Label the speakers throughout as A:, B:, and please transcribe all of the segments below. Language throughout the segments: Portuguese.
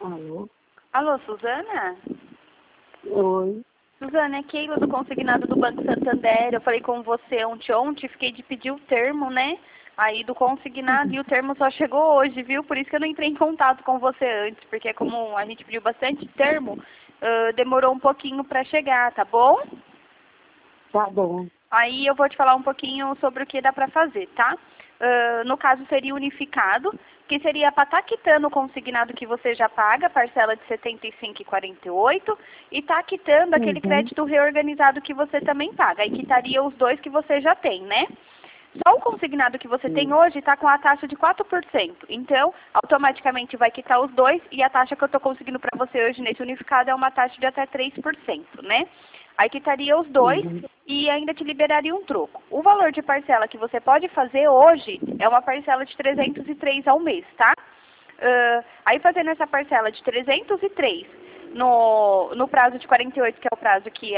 A: Alô?
B: Alô, Suzana?
A: Oi.
B: Suzana, é Keila do Consignado do Banco Santander. Eu falei com você ontem, fiquei de pedir o termo, né? Aí do consignado e o termo só chegou hoje, viu? Por isso que eu não entrei em contato com você antes, porque como a gente pediu bastante termo, demorou um pouquinho para chegar, tá bom?
A: Tá bom.
B: Aí eu vou te falar um pouquinho sobre o que dá para fazer, tá? No caso seria unificado, que seria para estar quitando o consignado que você já paga, parcela de R$ 75,48, e tá quitando aquele crédito reorganizado que você também paga. Aí quitaria os dois que você já tem, né? Só o consignado que você tem hoje está com a taxa de 4%. Então, automaticamente vai quitar os dois e a taxa que eu estou conseguindo para você hoje nesse unificado é uma taxa de até 3%, né? Aí quitaria os dois e ainda te liberaria um troco. O valor de parcela que você pode fazer hoje é uma parcela de 303 ao mês, tá? Aí fazendo essa parcela de 303 no prazo de 48, que é o prazo que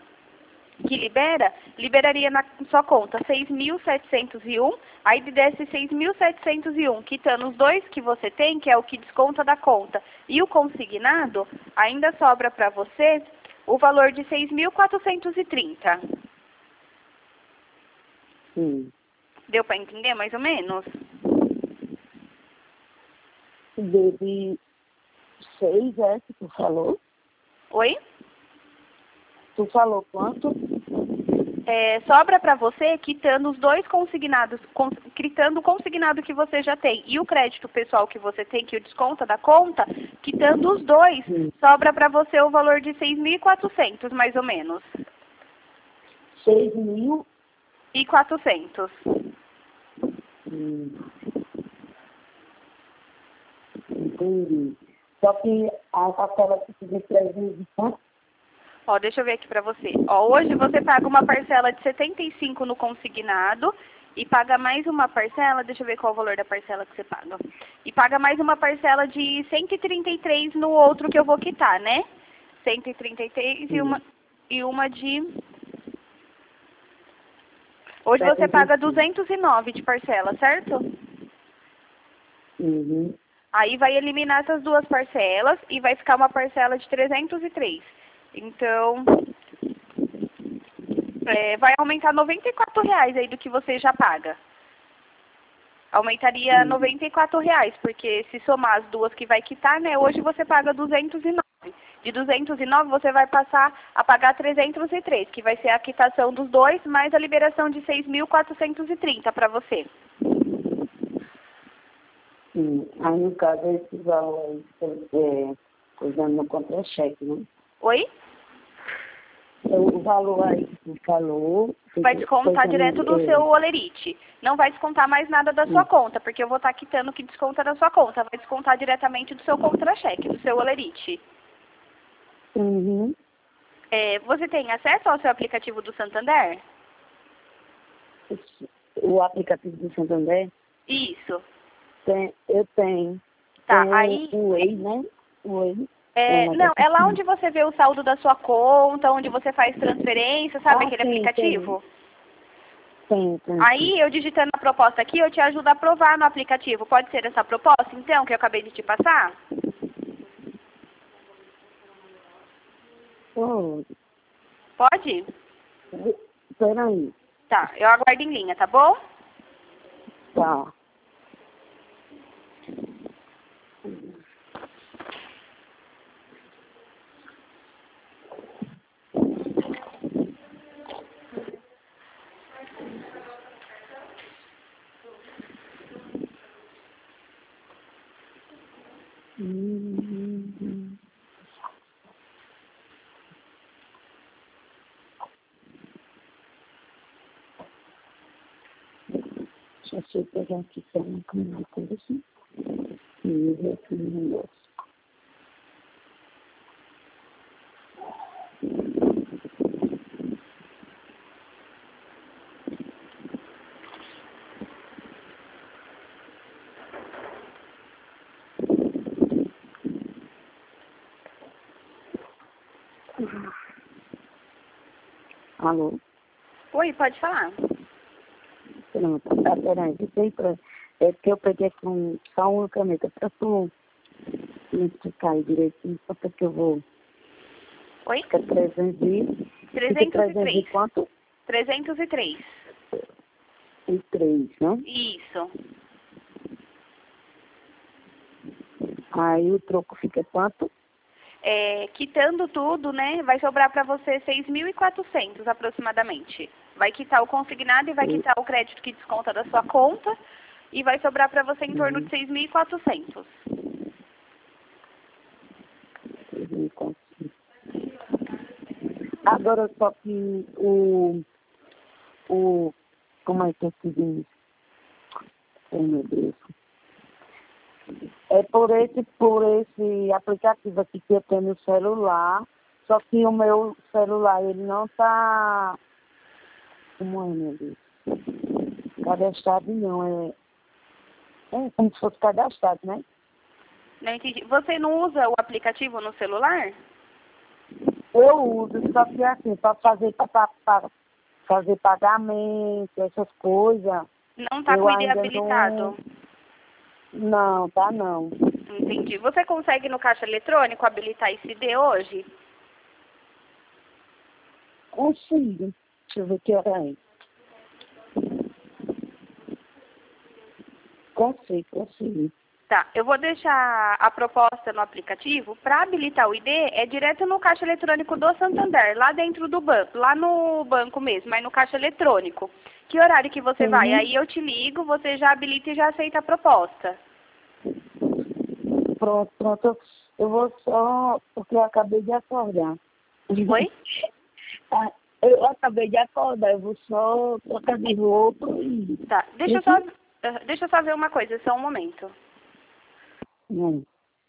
B: liberaria na sua conta 6.701, aí desses 6.701, quitando os dois que você tem, que é o que desconta da conta, e o consignado, ainda sobra para você o valor de 6.430.
A: Sim.
B: Deu para entender mais ou menos?
A: Deve 6, que tu falou?
B: Oi?
A: Tu falou quanto?
B: Sobra para você quitando os dois consignados, quitando o consignado que você já tem e o crédito pessoal que você tem, que o desconta da conta, quitando os dois, sobra para você o valor de 6.400, mais ou menos.
A: 6.000?
B: E 400.
A: Entendi. Só que a parcela de 300 e quanto?
B: Ó, deixa eu ver aqui para você. Ó, hoje você paga uma parcela de 75 no consignado e paga mais uma parcela, deixa eu ver qual é o valor da parcela que você paga. E paga mais uma parcela de 133 no outro que eu vou quitar, né? 133 e uma de... Hoje você paga 209 de parcela, certo?
A: Uhum.
B: Aí vai eliminar essas duas parcelas e vai ficar uma parcela de 303. Então, vai aumentar R$ 94 aí do que você já paga. Aumentaria R$ 94, porque se somar as duas que vai quitar, né? Hoje você paga 209. De 209 você vai passar a pagar 303, que vai ser a quitação dos dois, mais a liberação de 6.430 para você.
A: Sim. Aí, no caso, esse valor aí, usando no contra-cheque, né?
B: Oi?
A: O valor aí que tu falou...
B: Vai descontar direto do seu Olerite. Não vai descontar mais nada da sua conta, porque eu vou estar quitando o que desconta da sua conta. Vai descontar diretamente do seu contra-cheque, do seu Olerite.
A: Uhum.
B: Você tem acesso ao seu aplicativo do Santander?
A: O aplicativo do Santander?
B: Isso.
A: Eu tenho.
B: Tá,
A: Tem
B: aí...
A: o Whey, né? O Whey.
B: Não, é lá onde você vê o saldo da sua conta, onde você faz transferência, sabe aquele aplicativo?
A: Tem.
B: Aí, eu digitando a proposta aqui, eu te ajudo a aprovar no aplicativo. Pode ser essa proposta, então, que eu acabei de te passar? Pode?
A: Peraí.
B: Tá, eu aguardo em linha, tá bom?
A: Tá. Deixa eu pegar aqui só uma caneta assim. E ver aqui no negócio. Alô?
B: Oi, pode falar.
A: Pronto. Tá, peraí. É porque eu peguei só uma caneta para tu me me explicar aí direitinho, quanto é que eu vou...
B: Oi?
A: Fica 300 e... Fica 300 e
B: 303.
A: quanto?
B: 303.
A: E 3, né?
B: Isso.
A: Aí o troco fica quanto?
B: Quitando tudo, né, vai sobrar para você 6.400 aproximadamente. Vai quitar o consignado e vai quitar o crédito que desconta da sua conta e vai sobrar para você em torno de 6.400.
A: 6.400. Agora só que como é que se diz? Oh, meu Deus. É por esse aplicativo aqui que eu tenho no celular, só que o meu celular, ele não tá... Como é, meu Deus? Cadastrado não, é como se fosse cadastrado, né?
B: Não entendi. Você não usa o aplicativo no celular?
A: Eu uso, só que assim, para fazer pagamento, essas coisas,
B: Não está
A: eu
B: com o ID
A: ainda
B: habilitado?
A: não, tá não.
B: Entendi. Você consegue no caixa eletrônico habilitar esse ID hoje?
A: Consigo. Deixa eu ver que hora é. Consigo.
B: Tá, eu vou deixar a proposta no aplicativo. Para habilitar o ID, é direto no caixa eletrônico do Santander, lá dentro do banco, lá no banco mesmo, mas no caixa eletrônico. Que horário que você vai?
A: Sim.
B: Aí eu te ligo, você já habilita e já aceita a proposta.
A: Pronto. Eu vou só, porque eu acabei de acordar.
B: Oi?
A: Ah, eu acabei de acordar, eu vou só trocar de roupa e...
B: Tá, deixa eu só ver uma coisa, só um momento.
A: Não.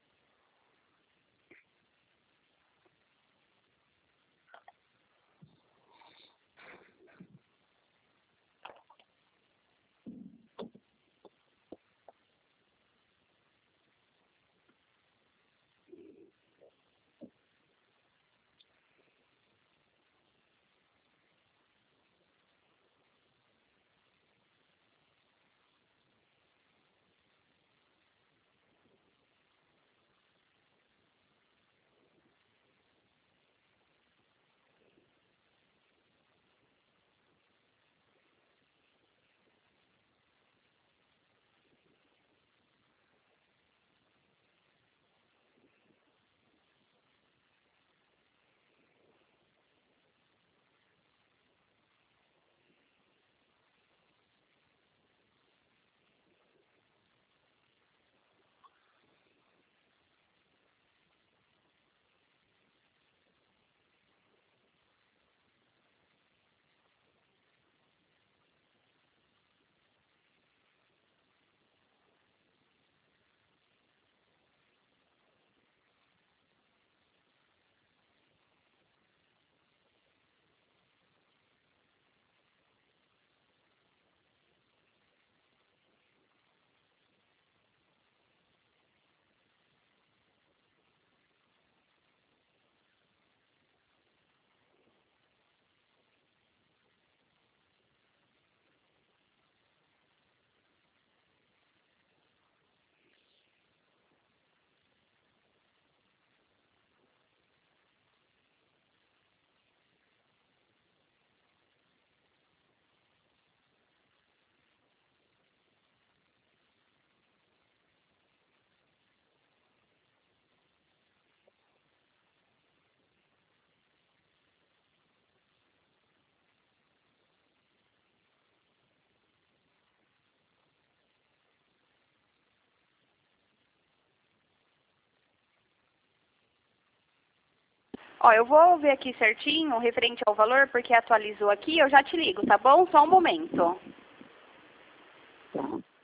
B: Ó, eu vou ver aqui certinho, referente ao valor, porque atualizou aqui, eu já te ligo, tá bom? Só um momento.
A: Tá.